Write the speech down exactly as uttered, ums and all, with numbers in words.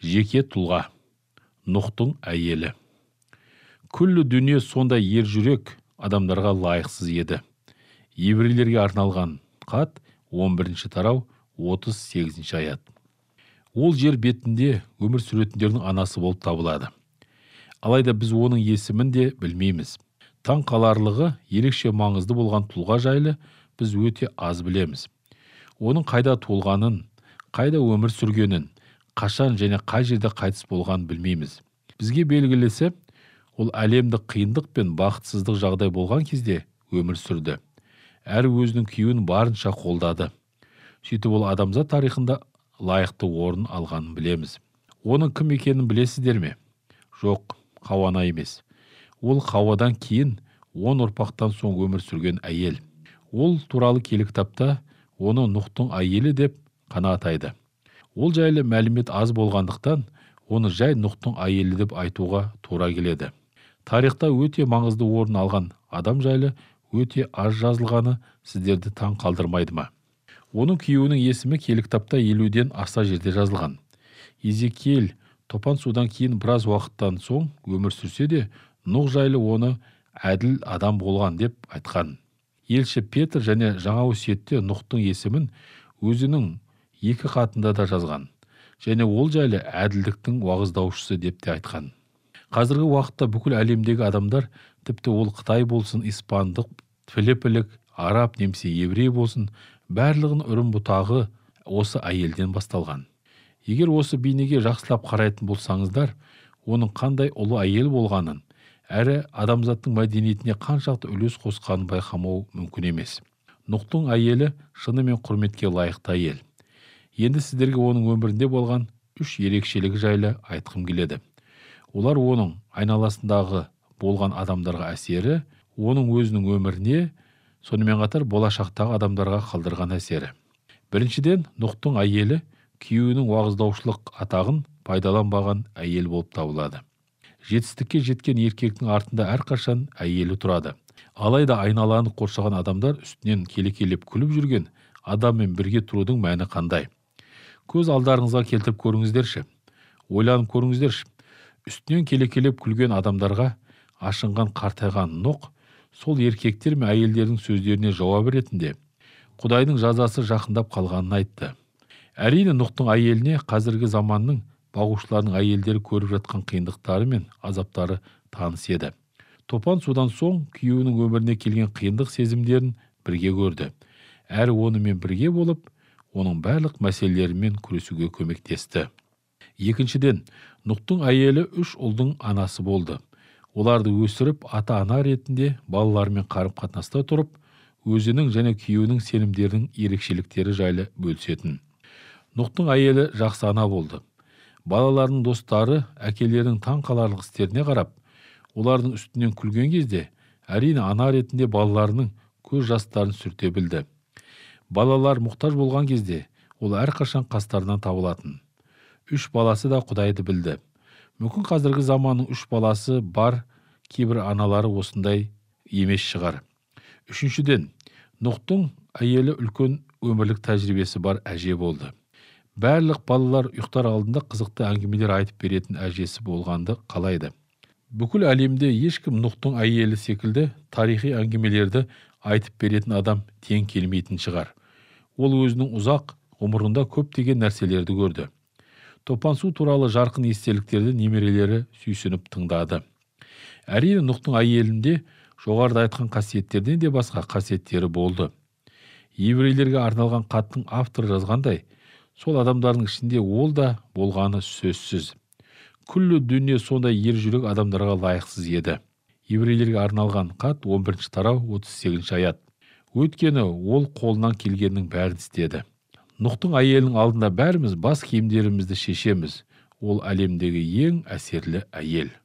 Жеке тұлға. Нұхтың әйелі. Күллі дүние сондай ер жүрек адамдарға лайықсыз еді. Еврейлерге арналған хат он бірінші тарау отыз сегізінші аят. Ол жер бетінде өмір сүретіндердің анасы болып табылады. Алайда біз оның есімін де білмейміз. Таң қаларлығы ерекше маңызды болған тұлға жайлы біз өте аз білеміз. Оның қайда туылғанын, қайда өмір сүргенін, қашан және қай жерде қайтыс болғанын білмейміз. Бізге белгілесі, ол әлемді қиындық пен бақытсыздық жағдай болған кезде өмір сүрді. Әрі өзінің күйеуін барынша қолдады. Сөйтіп ол адамзат тарихында лайықты орын алғанын білеміз. Оның кім екенін білесіздер ме? Жоқ, Хауана емес. Ол Хауадан кейін он ұрпақтан соң өмір сүрген әйел. Ол туралы киелі кітапта оны Нұхтың әйелі деп қана атайды. Ол жайлы мәлімет аз болғандықтан, оны жай Нұхтың әйелі деп айтуға тура келеді. Тарихта өте маңызды орын алған адам жайлы өте аз жазылғаны сіздерді таң қалдырмайды ма? Оның күйеуінің есімі киелі кітапта елуден аса жерде жазылған. Езекиел топан судан кейін біраз уақыттан соң өмір сүрсе де, Нұх жайлы оны әділ адам болған деп айтқан. Елші Петр және жаңа өсиетте Нұхтың есімін өзінің екі хатында да жазған. Және ол жайлы әділдіктің уағыздаушысы деп те айтқан. Қазіргі уақытта бүкіл әлемдегі адамдар, тіпті ол Қытай болсын, испандық, филиппілік, араб немесе еврей болсын, барлығын үрім бұтағы осы әйелден басталған. Егер осы бейнеге жақсылап қарайтын болсаңыздар, оның қандай ұлы әйел болғанын, әрі адамзаттың мәдениетіне қаншақты үлес қосқанын байқамау мүмкін емес. Нұхтың әйелі шынымен құрметке лайықты әйел. Енді сіздерге оның өмірінде болған үш ерекшелігі жайлы айтқым келеді. Олар оның айналасындағы болған адамдарға әсері, оның өзінің өміріне, сонымен қатар болашақтағы адамдарға қалдырған әсері. Біріншіден, Нұхтың әйелі күйеуінің уағыздаушылық атағын пайдаланбаған әйел болып табылады. Жетістікке жеткен еркектің артында әрқашан әйелі тұрады. Алайда айналаны қоршаған адамдар үстінен келекелеп күліп жүрген адаммен бірге тұрудың мәні қандай? Көз алдарыңызға келтіріп көріңіздерші. Ойланып көріңіздерші. Үстінен келекелеп күлген адамдарға ашынған қартайған Нұх сол еркектер мен әйелдердің сөздеріне жауап ретінде Құдайдың жазасы жақындап қалғанын айтты. Әрине, Нұхтың әйеліне қазіргі заманның бағушылардың әйелдері көріп жатқан қиындықтары мен азаптары таныс еді. Топан судан соң күйеуінің өміріне келген қиындық сезімдерін бірге көрді. Әрі онымен бірге болып, оның барлық мәселелерімен күресуге көмектесті. Екіншіден, Нұхтың әйелі үш ұлдың анасы болды. Оларды өсіріп, ата-ана ретінде балалармен қарым-қатынаста тұрып, өзінің және күйеуінің сенімдерінің ерекшеліктері жайлы бөлісетін. Нұхтың әйелі жақсы ана болды. Балаларының достары әкелерінің таң қаларлық істеріне қарап, олардың үстінен күлген кезде, әрине ана ретінде балаларының көз жастарын сүрте білді. Балалар мұқтаж болған кезде, ол әрқашан қастарынан табылатын. Үш баласы да Құдайды білді. Мүмкін қазіргі заманның үш баласы бар, кейбір аналары осындай емес шығар. Үшіншіден, Нұхтың әйелі үлкен өмірлік тәжірибесі бар әже болды. Барлық балалар ұйықтар алдында қызықты әңгімелер айтып беретін әжесі болғанды қалайды. Бүкіл әлемде ешкім Нұхтың әйелі секілді тарихи әңгімелерді айтып беретін адам тең келмейтін шығар. Ол өзінің ұзақ ғұмырында көптеген нәрселерді көрді. Топан су туралы жарқын естеліктерді немерелері сүйсініп тыңдады. Әрине, Нұхтың әйелінде жоғарыда айтқан қасиеттерден де басқа қасиеттері болды. Еврейлерге арналған хаттың авторы жазғандай, сол адамдардың ішінде ол да болғаны сөзсіз. Күллі дүние сондай ер жүрек адамдарға лайықсыз еді. Еврейлерге арналған хат он бірінші тарау отыз сегізінші аят. Өйткені ол қолынан келгеннің бәрін істеді. Нұхтың әйелінің алдында бәріміз бас киімдерімізді шешеміз. Ол әлемдегі ең әсерлі әйел.